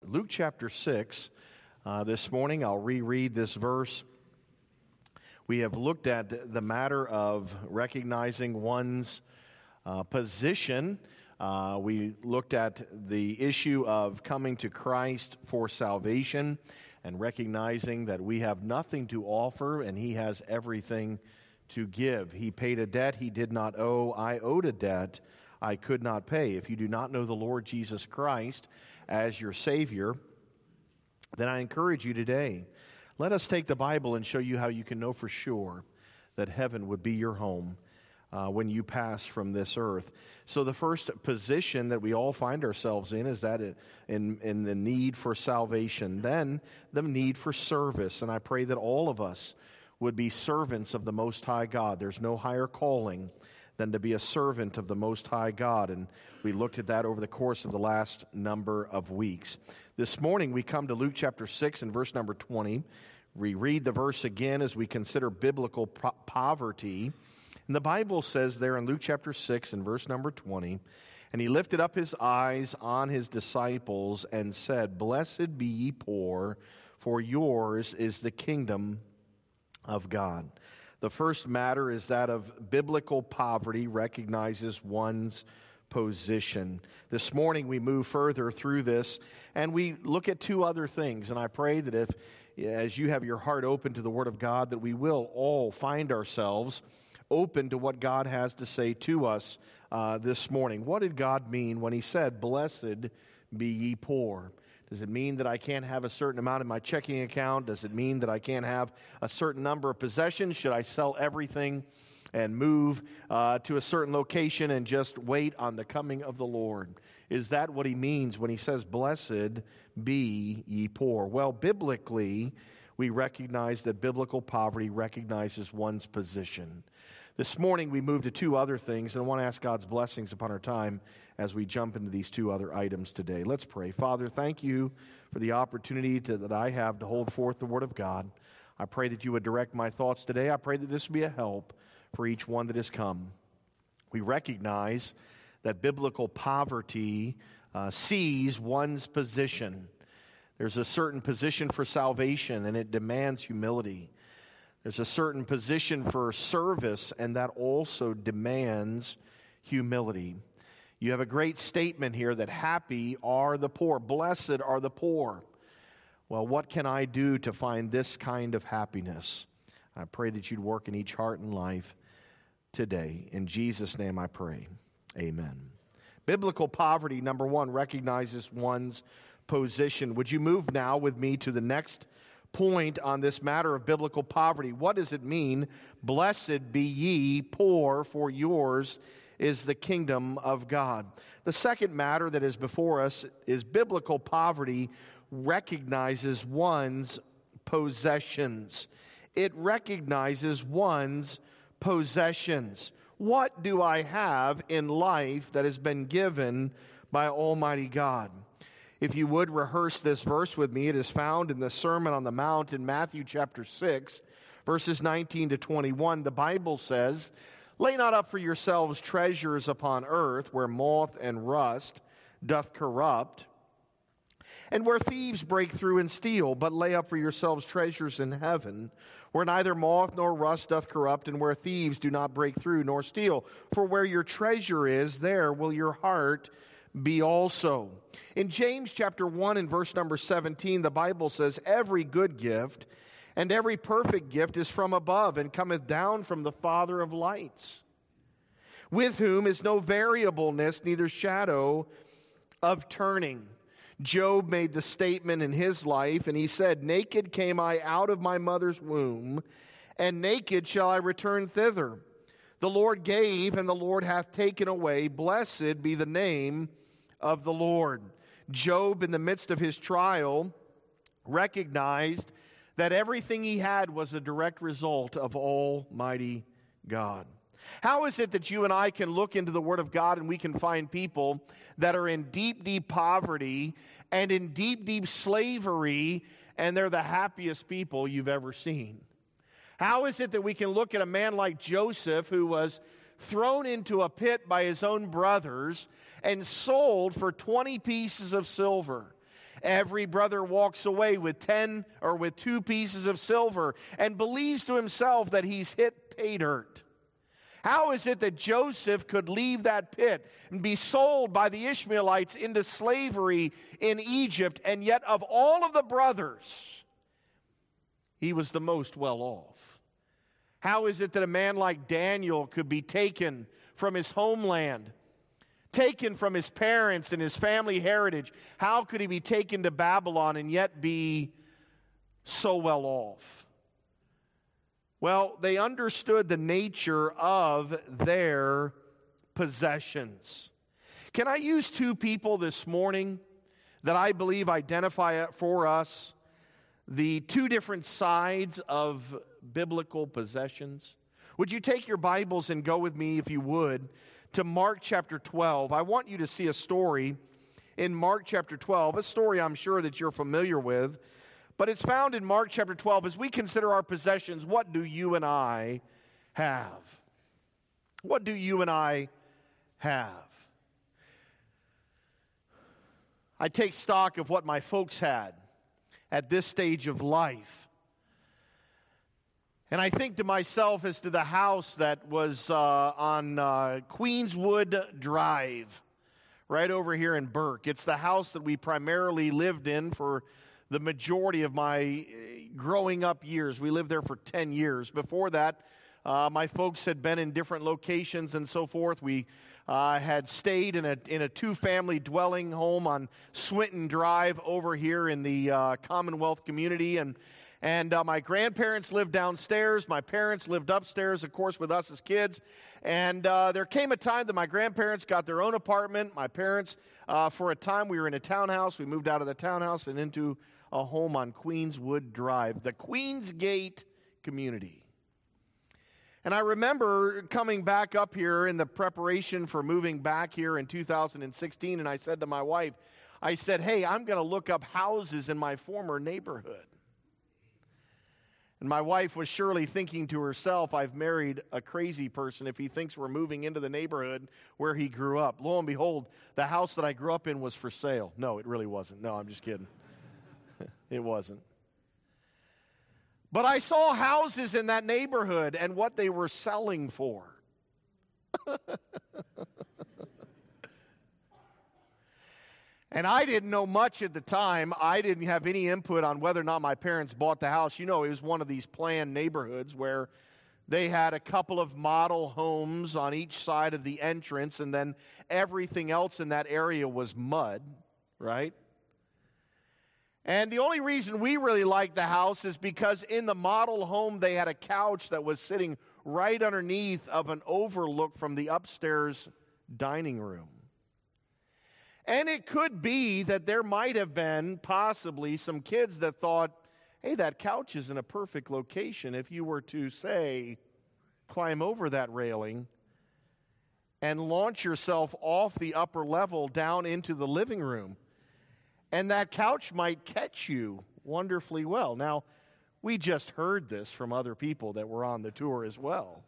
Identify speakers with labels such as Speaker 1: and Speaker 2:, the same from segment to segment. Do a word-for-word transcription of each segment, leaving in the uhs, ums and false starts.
Speaker 1: Luke chapter six. Uh, this morning I'll reread this verse. We have looked at the matter of recognizing one's uh, position. Uh, we looked at the issue of coming to Christ for salvation and recognizing that we have nothing to offer and He has everything to give. He paid a debt He did not owe. I owed a debt I could not pay. If you do not know the Lord Jesus Christ as your Savior, then I encourage you today, let us take the Bible and show you how you can know for sure that heaven would be your home uh, when you pass from this earth. So the first position that we all find ourselves in is that in, in the need for salvation, then the need for service. And I pray that all of us would be servants of the Most High God. There's no higher calling than to be a servant of the Most High God. And we looked at that over the course of the last number of weeks. This morning we come to Luke chapter six and verse number twenty. We read the verse again as we consider biblical po- poverty. And the Bible says there in Luke chapter six and verse number twenty, "And he lifted up his eyes on his disciples and said, Blessed be ye poor, for yours is the kingdom of God." The first matter is that of biblical poverty recognizes one's position. This morning we move further through this and we look at two other things. And I pray that if, as you have your heart open to the Word of God, that we will all find ourselves open to what God has to say to us uh, this morning. What did God mean when He said, "Blessed be ye poor"? Does it mean that I can't have a certain amount in my checking account? Does it mean that I can't have a certain number of possessions? Should I sell everything and move uh, to a certain location and just wait on the coming of the Lord? Is that what He means when He says, "Blessed be ye poor"? Well, biblically, we recognize that biblical poverty recognizes one's position. This morning we move to two other things, and I want to ask God's blessings upon our time as we jump into these two other items today. Let's pray. Father, thank you for the opportunity to, that I have to hold forth the Word of God. I pray that you would direct my thoughts today. I pray that this would be a help for each one that has come. We recognize that biblical poverty uh, sees one's position. There's a certain position for salvation, and it demands humility. There's a certain position for service, and that also demands humility. You have a great statement here that happy are the poor, blessed are the poor. Well, what can I do to find this kind of happiness? I pray that you'd work in each heart and life today. In Jesus' name I pray. Amen. Biblical poverty, number one, recognizes one's position. Would you move now with me to the next point on this matter of biblical poverty? What does it mean? Blessed be ye poor, for yours is the kingdom of God. The second matter that is before us is biblical poverty recognizes one's possessions. It recognizes one's possessions. What do I have in life that has been given by Almighty God? If you would rehearse this verse with me, it is found in the Sermon on the Mount in Matthew chapter six, verses nineteen to twenty-one. The Bible says, "Lay not up for yourselves treasures upon earth, where moth and rust doth corrupt, and where thieves break through and steal, but lay up for yourselves treasures in heaven, where neither moth nor rust doth corrupt, and where thieves do not break through nor steal. For where your treasure is, there will your heart be also." In James chapter one and verse number seventeen, the Bible says, "Every good gift and every perfect gift is from above, and cometh down from the Father of lights, with whom is no variableness, neither shadow of turning." Job made the statement in his life, and he said, "Naked came I out of my mother's womb, and naked shall I return thither. The Lord gave, and the Lord hath taken away. Blessed be the name of the Lord." Job, in the midst of his trial, recognized that everything he had was a direct result of Almighty God. How is it that you and I can look into the Word of God and we can find people that are in deep, deep poverty and in deep, deep slavery, and they're the happiest people you've ever seen? How is it that we can look at a man like Joseph, who was thrown into a pit by his own brothers and sold for twenty pieces of silver, Every brother walks away with ten or with two pieces of silver and believes to himself that he's hit pay dirt. How is it that Joseph could leave that pit and be sold by the Ishmaelites into slavery in Egypt, and yet of all of the brothers, he was the most well off? How is it that a man like Daniel could be taken from his homeland, taken from his parents and his family heritage? How could he be taken to Babylon and yet be so well off? Well, they understood the nature of their possessions. Can I use two people this morning that I believe identify for us the two different sides of biblical possessions? Would you take your Bibles and go with me, if you would, to Mark chapter twelve. I want you to see a story in Mark chapter twelve, a story I'm sure that you're familiar with, but it's found in Mark chapter twelve. As we consider our possessions, what do you and I have? What do you and I have? I take stock of what my folks had at this stage of life. And I think to myself as to the house that was uh, on uh, Queenswood Drive, right over here in Burke. It's the house that we primarily lived in for the majority of my growing up years. We lived there for ten years. Before that, uh, my folks had been in different locations and so forth. We uh, had stayed in a in a two-family dwelling home on Swinton Drive over here in the uh, Commonwealth community, and And uh, my grandparents lived downstairs. My parents lived upstairs, of course, with us as kids. And uh, there came a time that my grandparents got their own apartment. My parents, uh, for a time, we were in a townhouse. We moved out of the townhouse and into a home on Queenswood Drive, the Queensgate community. And I remember coming back up here in the preparation for moving back here in two thousand sixteen, and I said to my wife, I said, hey, I'm going to look up houses in my former neighborhood. And my wife was surely thinking to herself, I've married a crazy person if he thinks we're moving into the neighborhood where he grew up. Lo and behold, the house that I grew up in was for sale. No, it really wasn't. No, I'm just kidding. It wasn't. But I saw houses in that neighborhood and what they were selling for. And I didn't know much at the time. I didn't have any input on whether or not my parents bought the house. You know, it was one of these planned neighborhoods where they had a couple of model homes on each side of the entrance, and then everything else in that area was mud, right? And the only reason we really liked the house is because in the model home they had a couch that was sitting right underneath of an overlook from the upstairs dining room. And it could be that there might have been possibly some kids that thought, hey, that couch is in a perfect location if you were to, say, climb over that railing and launch yourself off the upper level down into the living room. And that couch might catch you wonderfully well. Now, we just heard this from other people that were on the tour as well.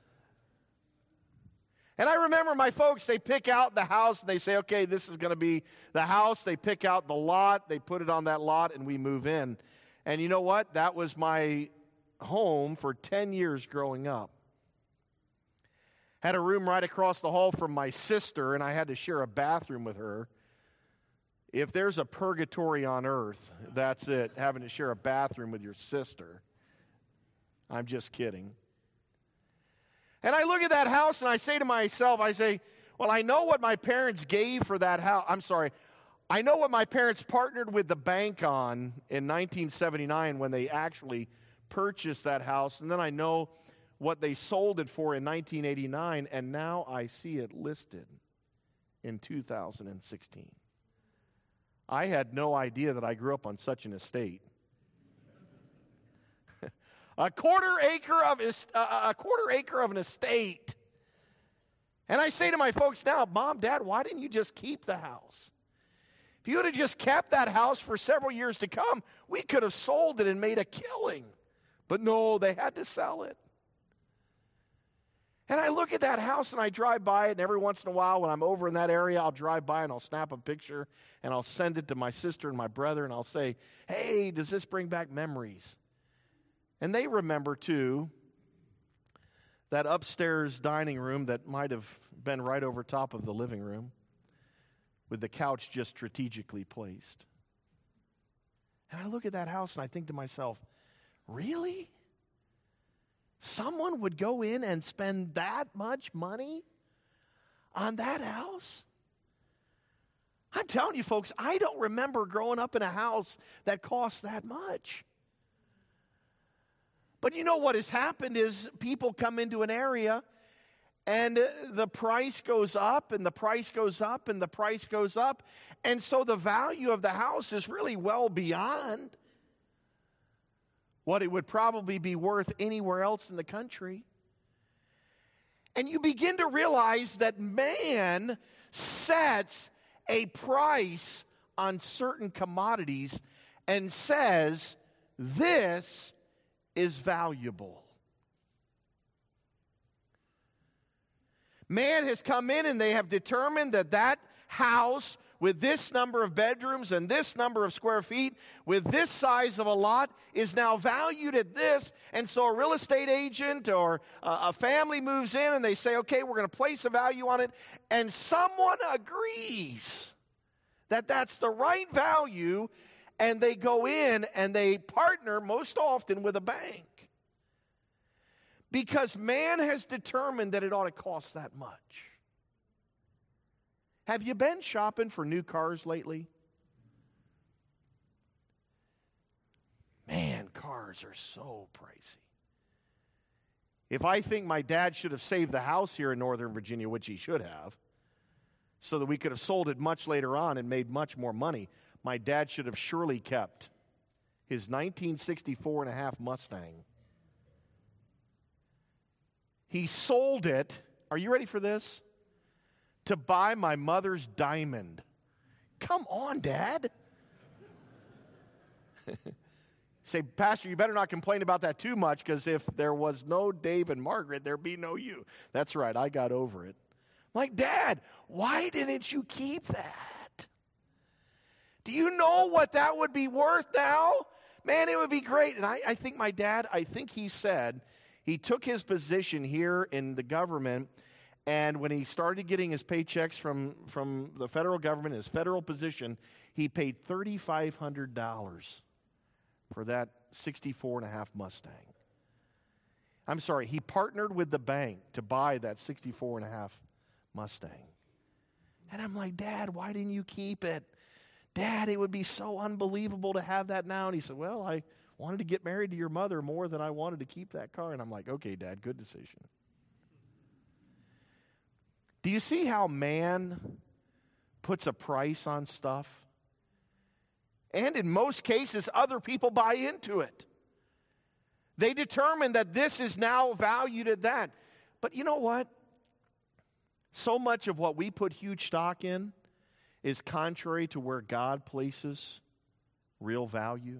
Speaker 1: And I remember my folks, they pick out the house, and they say, okay, this is going to be the house. They pick out the lot, they put it on that lot, and we move in. And you know what? That was my home for ten years growing up. Had a room right across the hall from my sister, and I had to share a bathroom with her. If there's a purgatory on earth, that's it, having to share a bathroom with your sister. I'm just kidding. And I look at that house and I say to myself, I say, well, I know what my parents gave for that house. I'm sorry. I know what my parents partnered with the bank on in nineteen seventy-nine when they actually purchased that house. And then I know what they sold it for in nineteen eighty-nine. And now I see it listed in two thousand sixteen. I had no idea that I grew up on such an estate. A quarter acre of a quarter acre of an estate. And I say to my folks now, Mom, Dad, why didn't you just keep the house? If you would have just kept that house for several years to come, we could have sold it and made a killing. But no, they had to sell it. And I look at that house and I drive by it, and every once in a while when I'm over in that area, I'll drive by and I'll snap a picture and I'll send it to my sister and my brother and I'll say, hey, does this bring back memories? And they remember too that upstairs dining room that might have been right over top of the living room with the couch just strategically placed. And I look at that house and I think to myself, really? Someone would go in and spend that much money on that house? I'm telling you, folks, I don't remember growing up in a house that cost that much. But you know what has happened is people come into an area and the price goes up and the price goes up and the price goes up. And so the value of the house is really well beyond what it would probably be worth anywhere else in the country. And you begin to realize that man sets a price on certain commodities and says, this is valuable. Man has come in and they have determined that that house with this number of bedrooms and this number of square feet, with this size of a lot, is now valued at this. And so a real estate agent or a family moves in and they say, okay, we're going to place a value on it. And someone agrees that that's the right value. And they go in and they partner most often with a bank. Because man has determined that it ought to cost that much. Have you been shopping for new cars lately? Man, cars are so pricey. If I think my dad should have saved the house here in Northern Virginia, which he should have, so that we could have sold it much later on and made much more money, my dad should have surely kept his nineteen sixty-four and a half Mustang. He sold it, are you ready for this? To buy my mother's diamond. Come on, Dad. Say, Pastor, you better not complain about that too much, because if there was no Dave and Margaret, there'd be no you. That's right, I got over it. I'm like, Dad, why didn't you keep that? Do you know what that would be worth now? Man, it would be great. And I, I think my dad, I think he said, he took his position here in the government, and when he started getting his paychecks from, from the federal government, his federal position, he paid three thousand five hundred dollars for that sixty-four and a half Mustang. I'm sorry, he partnered with the bank to buy that sixty-four and a half Mustang. And I'm like, Dad, why didn't you keep it? Dad, it would be so unbelievable to have that now. And he said, well, I wanted to get married to your mother more than I wanted to keep that car. And I'm like, okay, Dad, good decision. Do you see how man puts a price on stuff? And in most cases, other people buy into it. They determine that this is now valued at that. But you know what? So much of what we put huge stock in is contrary to where God places real value.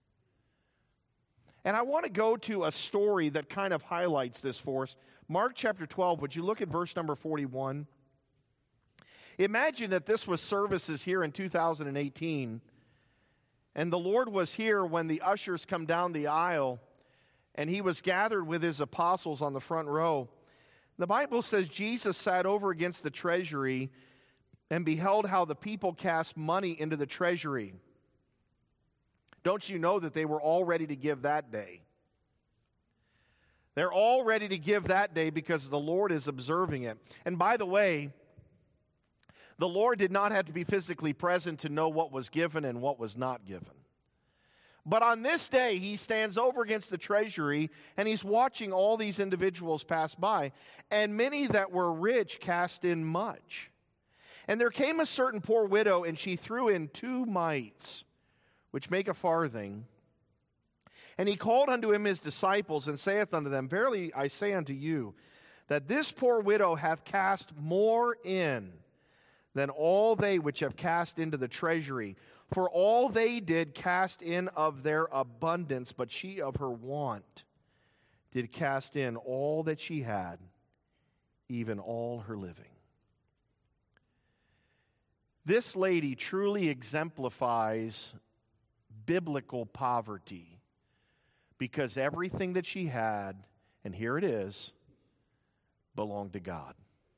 Speaker 1: And I want to go to a story that kind of highlights this for us. Mark chapter twelve, would you look at verse number forty-one? Imagine that this was services here in two thousand eighteen, and the Lord was here when the ushers come down the aisle, and he was gathered with his apostles on the front row. The Bible says Jesus sat over against the treasury and beheld how the people cast money into the treasury. Don't you know that they were all ready to give that day? They're all ready to give that day because the Lord is observing it. And by the way, the Lord did not have to be physically present to know what was given and what was not given. But on this day, he stands over against the treasury, and he's watching all these individuals pass by. And many that were rich cast in much. And there came a certain poor widow, and she threw in two mites, which make a farthing. And he called unto him his disciples, and saith unto them, verily I say unto you, that this poor widow hath cast more in than all they which have cast into the treasury. For all they did cast in of their abundance, but she of her want did cast in all that she had, even all her living. This lady truly exemplifies biblical poverty because everything that she had, and here it is, belonged to God.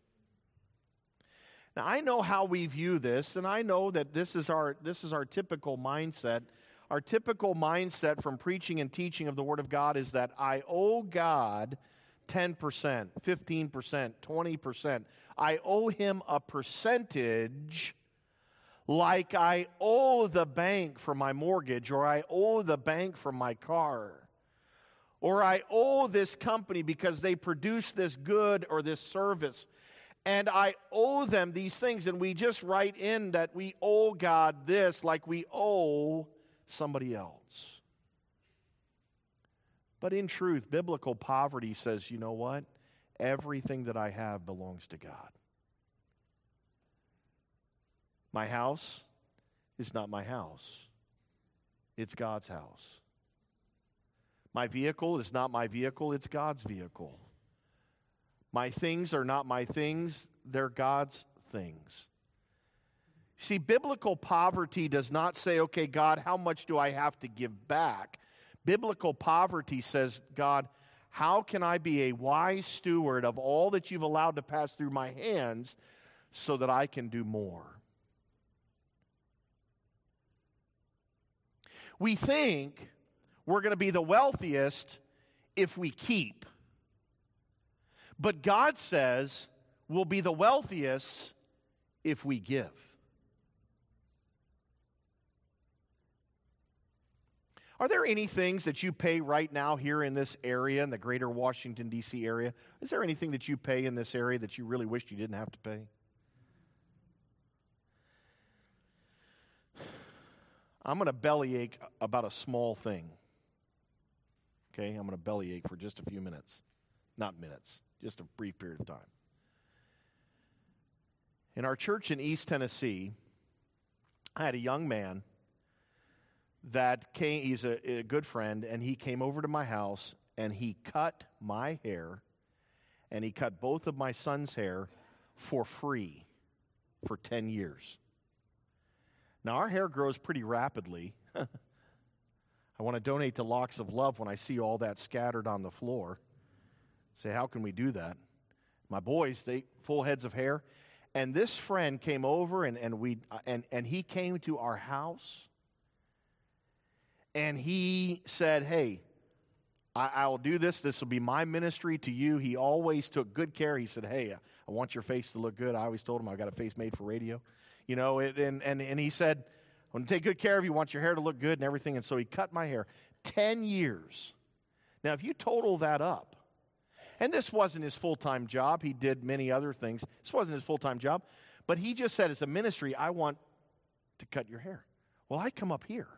Speaker 1: Now, I know how we view this, and I know that this is our this is our typical mindset. Our typical mindset from preaching and teaching of the Word of God is that I owe God ten percent, fifteen percent, twenty percent. I owe Him a percentage like I owe the bank for my mortgage, or I owe the bank for my car, or I owe this company because they produce this good or this service, and I owe them these things, and we just write in that we owe God this like we owe somebody else. But in truth, biblical poverty says, you know what? Everything that I have belongs to God. My house is not my house. It's God's house. My vehicle is not my vehicle. It's God's vehicle. My things are not my things. They're God's things. See, biblical poverty does not say, okay, God, how much do I have to give back? Biblical poverty says, God, how can I be a wise steward of all that you've allowed to pass through my hands so that I can do more? We think we're going to be the wealthiest if we keep. But God says we'll be the wealthiest if we give. Are there any things that you pay right now here in this area, in the greater Washington, D C area? Is there anything that you pay in this area that you really wished you didn't have to pay? I'm going to bellyache about a small thing. Okay, I'm going to bellyache for just a few minutes. Not minutes, just a brief period of time. In our church in East Tennessee, I had a young man that came, he's a, a good friend, and he came over to my house, and he cut my hair, and he cut both of my son's hair for free for ten years. Now, our hair grows pretty rapidly. I want to donate to Locks of Love when I see all that scattered on the floor. Say, how can we do that? My boys, they full heads of hair. And this friend came over, and, and, we, and, and he came to our house. And he said, hey, I, I will do this. This will be my ministry to you. He always took good care. He said, hey, I want your face to look good. I always told him I've got a face made for radio. You know, it, and, and, and he said, I'm going to take good care of you. I want your hair to look good and everything. And so he cut my hair. Ten years. Now, if you total that up, and this wasn't his full-time job. He did many other things. This wasn't his full-time job. But he just said, as a ministry, I want to cut your hair. Well, I come up here.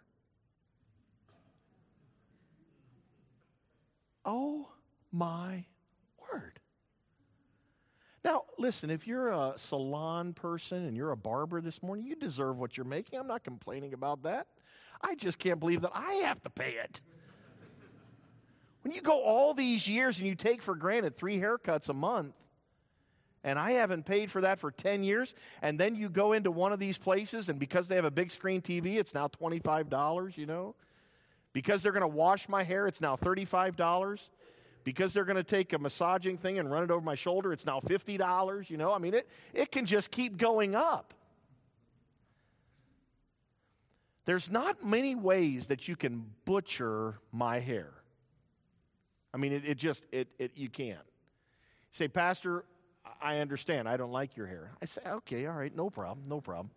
Speaker 1: Oh, my word. Now, listen, if you're a salon person and you're a barber this morning, you deserve what you're making. I'm not complaining about that. I just can't believe that I have to pay it. When you go all these years and you take for granted three haircuts a month, and I haven't paid for that for ten years, and then you go into one of these places, and because they have a big screen T V, it's now twenty-five dollars, you know? Because they're going to wash my hair, it's now thirty-five dollars. Because they're going to take a massaging thing and run it over my shoulder, it's now fifty dollars, you know? I mean, it, it can just keep going up. There's not many ways that you can butcher my hair. I mean, it, it just, it, it you can't. You say, Pastor, I understand. I don't like your hair. I say, okay, all right, no problem, no problem.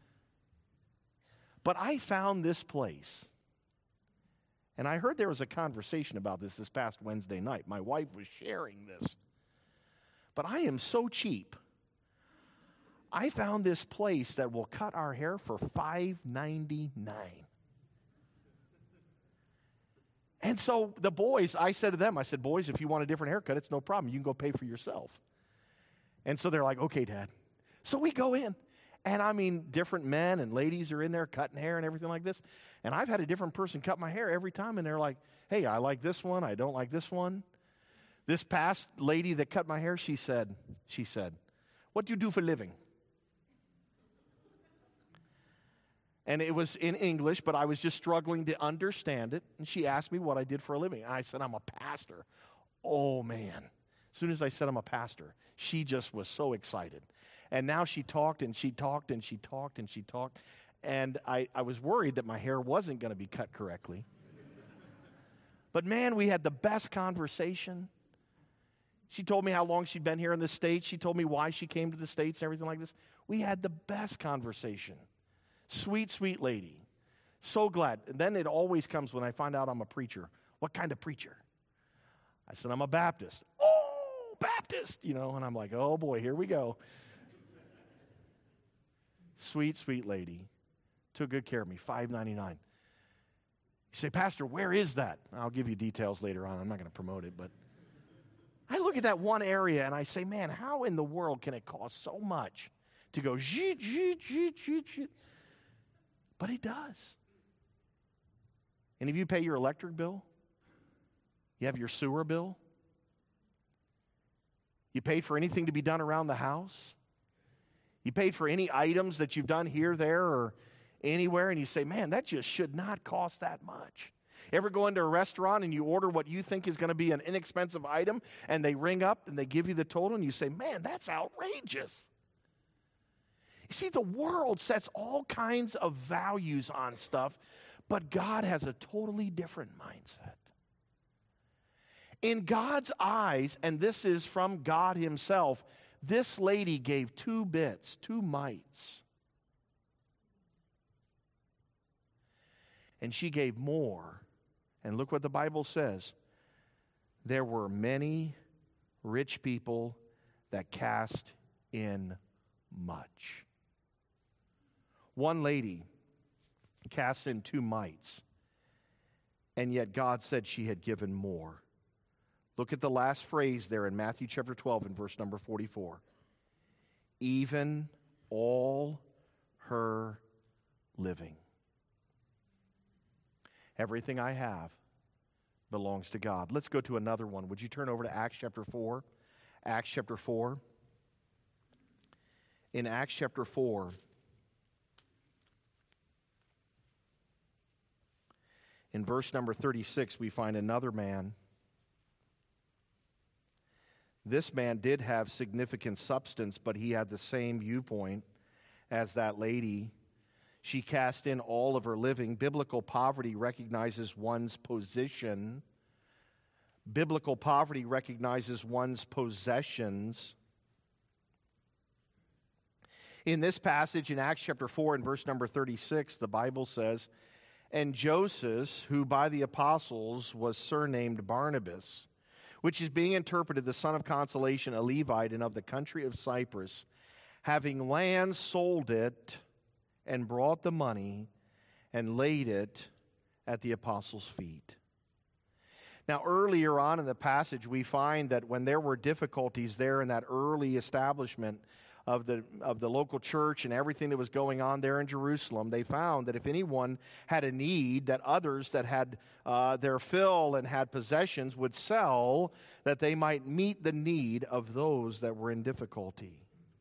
Speaker 1: But I found this place. And I heard there was a conversation about this this past Wednesday night. My wife was sharing this. But I am so cheap. I found this place that will cut our hair for five ninety-nine. And so the boys, I said to them, I said, boys, if you want a different haircut, it's no problem. You can go pay for yourself. And so they're like, okay, Dad. So we go in. And I mean, different men and ladies are in there cutting hair and everything like this. And I've had a different person cut my hair every time. And they're like, hey, I like this one. I don't like this one. This past lady that cut my hair, she said, she said, "What do you do for a living?" And it was in English, but I was just struggling to understand it. And she asked me what I did for a living. I said, "I'm a pastor." Oh, man. As soon as I said I'm a pastor, she just was so excited. And now she talked and she talked and she talked and she talked. And I, I was worried that my hair wasn't going to be cut correctly. But man, we had the best conversation. She told me how long she'd been here in the States. She told me why she came to the States and everything like this. We had the best conversation. Sweet, sweet lady. So glad. And then it always comes when I find out I'm a preacher. What kind of preacher? I said, "I'm a Baptist." "Oh, Baptist," you know, and I'm like, oh boy, here we go. Sweet, sweet lady. Took good care of me, five ninety-nine. You say, "Pastor, where is that?" I'll give you details later on. I'm not going to promote it, but I look at that one area and I say, man, how in the world can it cost so much to go zhit, zhit, zhit, zhit, zhit? But it does. Any of you pay your electric bill? You have your sewer bill? You paid for anything to be done around the house? You paid for any items that you've done here, there, or anywhere, and you say, man, that just should not cost that much. Ever go into a restaurant and you order what you think is going to be an inexpensive item, and they ring up and they give you the total, and you say, man, that's outrageous. You see, the world sets all kinds of values on stuff, but God has a totally different mindset. In God's eyes, and this is from God himself, this lady gave two bits, two mites. And she gave more. And look what the Bible says. There were many rich people that cast in much. One lady cast in two mites, and yet God said she had given more. Look at the last phrase there in Matthew chapter twelve and verse number forty-four. Even all her living. Everything I have belongs to God. Let's go to another one. Would you turn over to Acts chapter four? Acts chapter four. In Acts chapter four, in verse number thirty-six, we find another man. This man did have significant substance, but he had the same viewpoint as that lady. She cast in all of her living. Biblical poverty recognizes one's position. Biblical poverty recognizes one's possessions. In this passage in Acts chapter four and verse number thirty-six, the Bible says, "And Joseph, who by the apostles was surnamed Barnabas, which is being interpreted the son of consolation, a Levite, and of the country of Cyprus, having land, sold it, and brought the money, and laid it at the apostles' feet." Now, earlier on in the passage, we find that when there were difficulties there in that early establishment of the of the local church and everything that was going on there in Jerusalem, they found that if anyone had a need, that others that had uh, their fill and had possessions would sell, that they might meet the need of those that were in difficulty.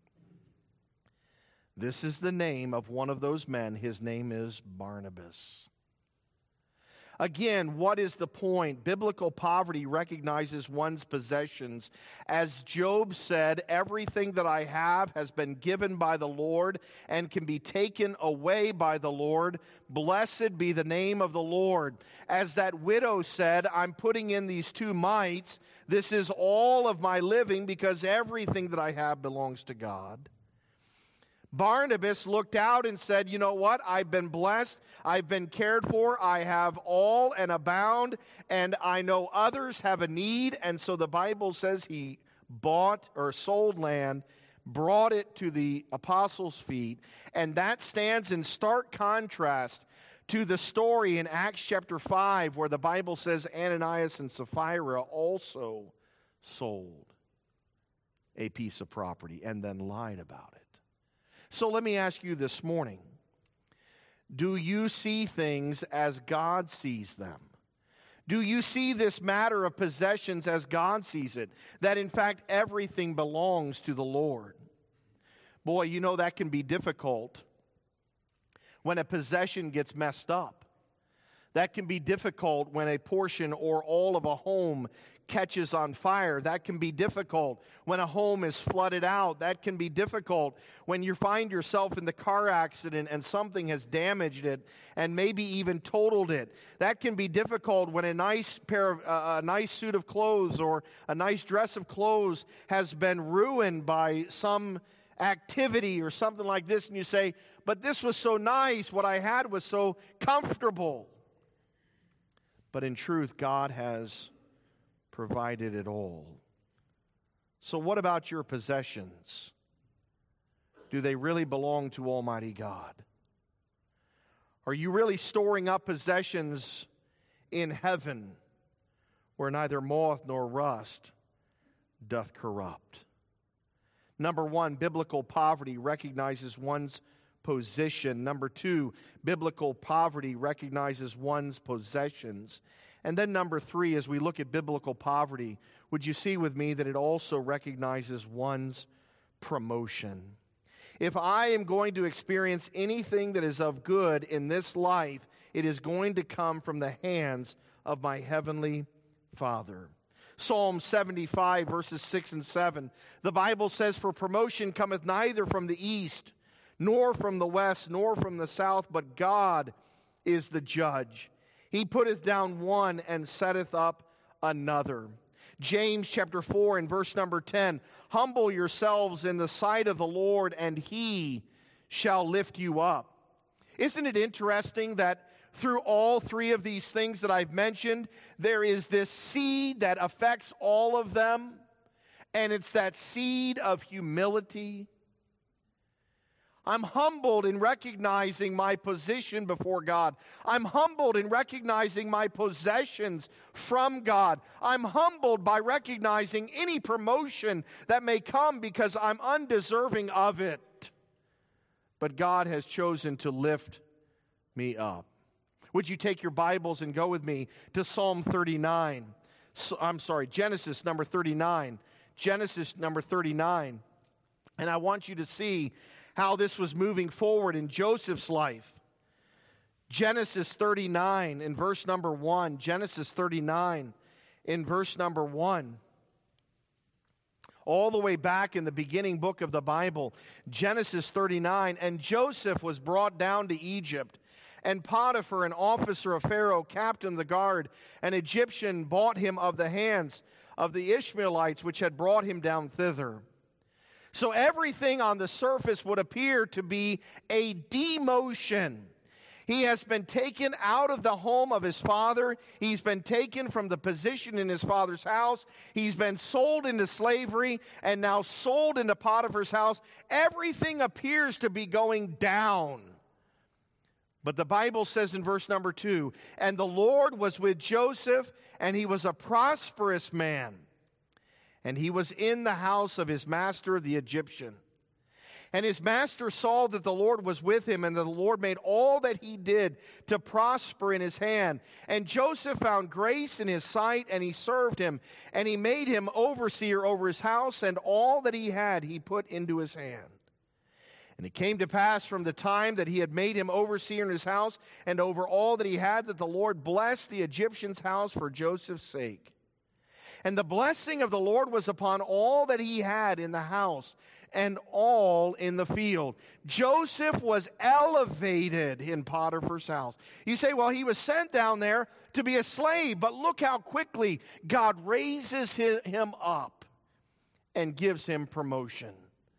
Speaker 1: This is the name of one of those men. His name is Barnabas. Again, what is the point? Biblical poverty recognizes one's possessions. As Job said, everything that I have has been given by the Lord and can be taken away by the Lord. Blessed be the name of the Lord. As that widow said, I'm putting in these two mites. This is all of my living because everything that I have belongs to God. Barnabas looked out and said, you know what? I've been blessed. I've been cared for. I have all and abound, and I know others have a need. And so the Bible says he bought or sold land, brought it to the apostles' feet, and that stands in stark contrast to the story in Acts chapter five where the Bible says Ananias and Sapphira also sold a piece of property and then lied about it. So let me ask you this morning, do you see things as God sees them? Do you see this matter of possessions as God sees it? That in fact everything belongs to the Lord. Boy, you know that can be difficult when a possession gets messed up. That can be difficult when a portion or all of a home catches on fire. That can be difficult when a home is flooded out. That can be difficult when you find yourself in the car accident and something has damaged it and maybe even totaled it. That can be difficult when a nice pair of uh, a nice suit of clothes or a nice dress of clothes has been ruined by some activity or something like this, and you say, "But this was so nice. What I had was so comfortable." But in truth, God has provided it all. So what about your possessions? Do they really belong to Almighty God? Are you really storing up possessions in heaven where neither moth nor rust doth corrupt? Number one, biblical poverty recognizes one's position. Number two, biblical poverty recognizes one's possessions. And then number three, as we look at biblical poverty, would you see with me that it also recognizes one's promotion? If I am going to experience anything that is of good in this life, it is going to come from the hands of my heavenly Father. Psalm seventy-five, verses six and seven, the Bible says, "For promotion cometh neither from the east, nor from the west, nor from the south, but God is the judge. He putteth down one and setteth up another." James chapter four and verse number ten, "Humble yourselves in the sight of the Lord, and He shall lift you up." Isn't it interesting that through all three of these things that I've mentioned, there is this seed that affects all of them, and it's that seed of humility. I'm humbled in recognizing my position before God. I'm humbled in recognizing my possessions from God. I'm humbled by recognizing any promotion that may come because I'm undeserving of it. But God has chosen to lift me up. Would you take your Bibles and go with me to Psalm thirty-nine? So, I'm sorry, Genesis number thirty-nine. Genesis number thirty-nine. And I want you to see how this was moving forward in Joseph's life. Genesis thirty-nine in verse number one. Genesis thirty-nine in verse number one. All the way back in the beginning book of the Bible, Genesis thirty-nine. "And Joseph was brought down to Egypt, and Potiphar, an officer of Pharaoh, captain of the guard, an Egyptian, bought him of the hands of the Ishmaelites, which had brought him down thither." So everything on the surface would appear to be a demotion. He has been taken out of the home of his father. He's been taken from the position in his father's house. He's been sold into slavery and now sold into Potiphar's house. Everything appears to be going down. But the Bible says in verse number two, "And the Lord was with Joseph, and he was a prosperous man. And he was in the house of his master, the Egyptian. And his master saw that the Lord was with him, and that the Lord made all that he did to prosper in his hand. And Joseph found grace in his sight, and he served him. And he made him overseer over his house, and all that he had he put into his hand. And it came to pass from the time that he had made him overseer in his house, and over all that he had, that the Lord blessed the Egyptian's house for Joseph's sake. And the blessing of the Lord was upon all that he had in the house and all in the field." Joseph was elevated in Potiphar's house. You say, well, he was sent down there to be a slave, but look how quickly God raises him up and gives him promotion.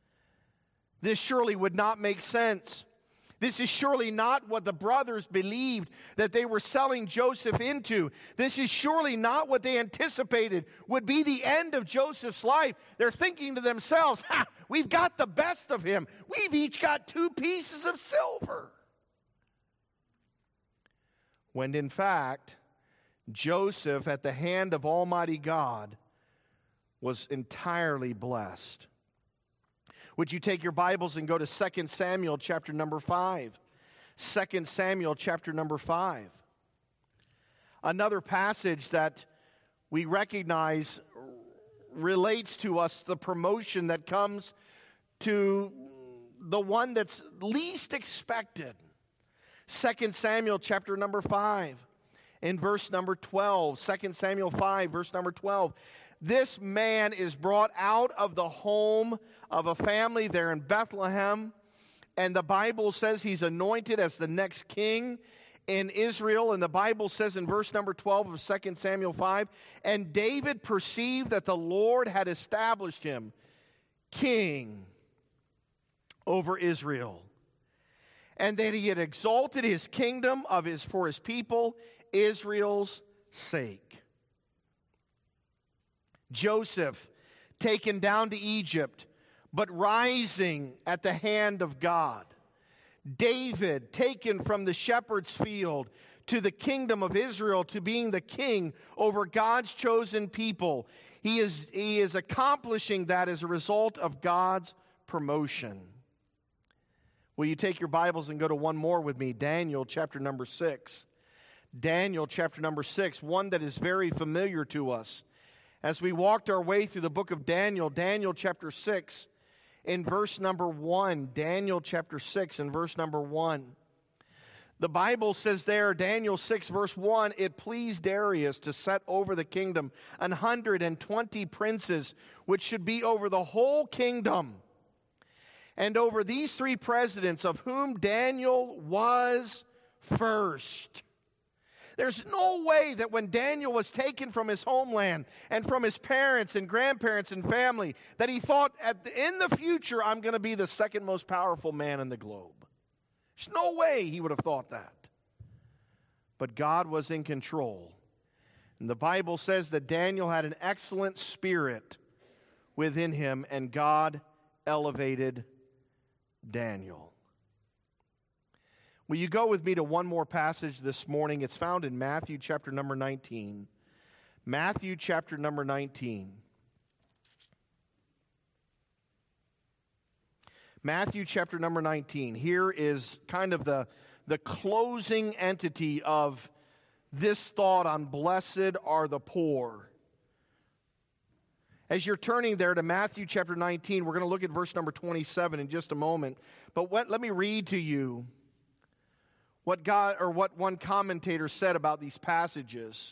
Speaker 1: This surely would not make sense. This is surely not what the brothers believed that they were selling Joseph into. This is surely not what they anticipated would be the end of Joseph's life. They're thinking to themselves, ha, we've got the best of him. We've each got two pieces of silver. When in fact, Joseph, at the hand of Almighty God, was entirely blessed. Would you take your Bibles and go to Second Samuel chapter number five? Second Samuel chapter number five. Another passage that we recognize relates to us the promotion that comes to the one that's least expected. Second Samuel chapter number five, in verse number twelve. Second Samuel five, verse number twelve. This man is brought out of the home of a family there in Bethlehem, and the Bible says he's anointed as the next king in Israel. And the Bible says in verse number twelve of Second Samuel five, and David perceived that the Lord had established him king over Israel, and that he had exalted his kingdom of his for his people Israel's sake. Joseph taken down to Egypt, but rising at the hand of God. David taken from the shepherd's field to the kingdom of Israel, to being the king over God's chosen people. He is, he is accomplishing that as a result of God's promotion. Will you take your Bibles and go to one more with me? Daniel chapter number six. Daniel chapter number six, one that is very familiar to us. As we walked our way through the book of Daniel, Daniel chapter six, in verse number one, Daniel chapter six, in verse number one. The Bible says there, Daniel six, verse one, it pleased Darius to set over the kingdom an hundred and twenty princes, which should be over the whole kingdom. And over these three presidents, of whom Daniel was first. There's no way that when Daniel was taken from his homeland and from his parents and grandparents and family, that he thought, at the, in the future, I'm going to be the second most powerful man in the globe. There's no way he would have thought that. But God was in control. And the Bible says that Daniel had an excellent spirit within him, and God elevated Daniel. Will you go with me to one more passage this morning? It's found in Matthew chapter number nineteen. Matthew chapter number nineteen. Matthew chapter number nineteen. Here is kind of the, the closing entity of this thought on blessed are the poor. As you're turning there to Matthew chapter nineteen, we're going to look at verse number twenty-seven in just a moment. But what, let me read to you what God or what one commentator said about these passages.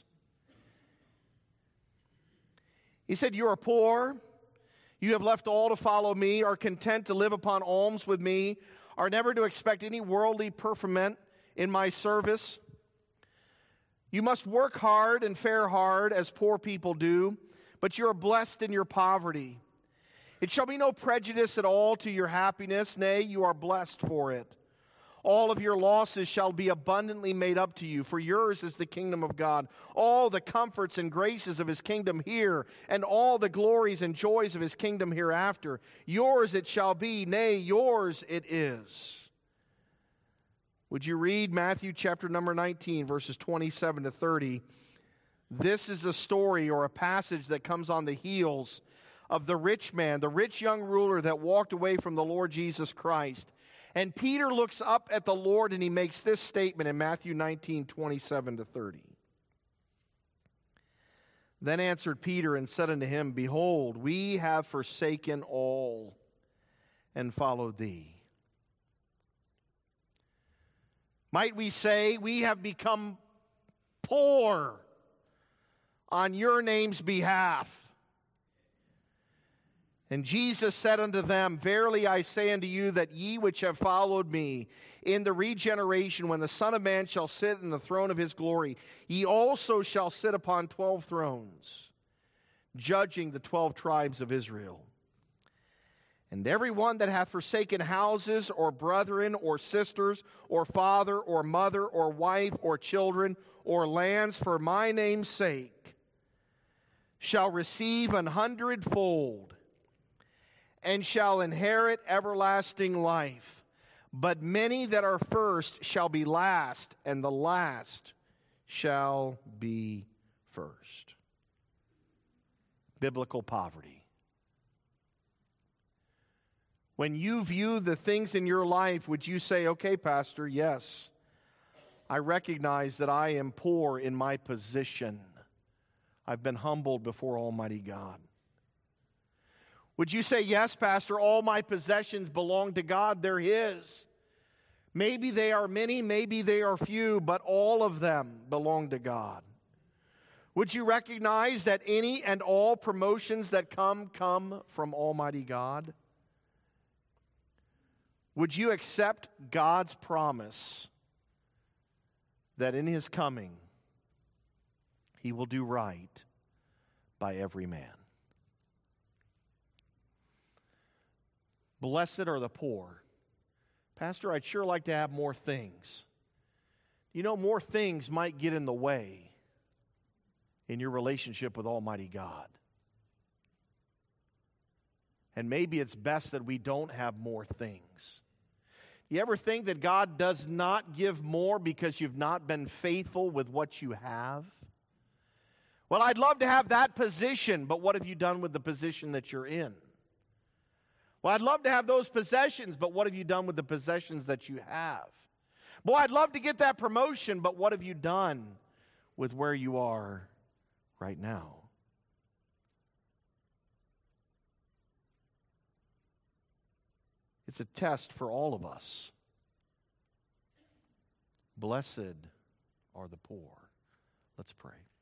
Speaker 1: He said, "You are poor, you have left all to follow me, are content to live upon alms with me, are never to expect any worldly preferment in my service. You must work hard and fare hard as poor people do, but you are blessed in your poverty. It shall be no prejudice at all to your happiness, nay, you are blessed for it. All of your losses shall be abundantly made up to you, for yours is the kingdom of God. All the comforts and graces of his kingdom here, and all the glories and joys of his kingdom hereafter. Yours it shall be, nay, yours it is." Would you read Matthew chapter number nineteen, verses twenty-seven to thirty? This is a story or a passage that comes on the heels of the rich man, the rich young ruler that walked away from the Lord Jesus Christ. And Peter looks up at the Lord and he makes this statement in Matthew nineteen, twenty-seven to thirty. "Then answered Peter and said unto him, Behold, we have forsaken all and followed thee." Might we say, we have become poor on your name's behalf. And Jesus said unto them, Verily I say unto you, that ye which have followed me in the regeneration, when the Son of Man shall sit in the throne of his glory, ye also shall sit upon twelve thrones, judging the twelve tribes of Israel. And every one that hath forsaken houses, or brethren, or sisters, or father, or mother, or wife, or children, or lands, for my name's sake, shall receive an hundredfold, and shall inherit everlasting life. But many that are first shall be last, and the last shall be first. Biblical poverty. When you view the things in your life, would you say, okay, Pastor, yes, I recognize that I am poor in my position. I've been humbled before Almighty God. Would you say, yes, Pastor, all my possessions belong to God? They're His. Maybe they are many, maybe they are few, but all of them belong to God. Would you recognize that any and all promotions that come, come from Almighty God? Would you accept God's promise that in His coming, He will do right by every man? Blessed are the poor. Pastor, I'd sure like to have more things. You know, more things might get in the way in your relationship with Almighty God. And maybe it's best that we don't have more things. You ever think that God does not give more because you've not been faithful with what you have? Well, I'd love to have that position, but what have you done with the position that you're in? Well, I'd love to have those possessions, but what have you done with the possessions that you have? Boy, I'd love to get that promotion, but what have you done with where you are right now? It's a test for all of us. Blessed are the poor. Let's pray.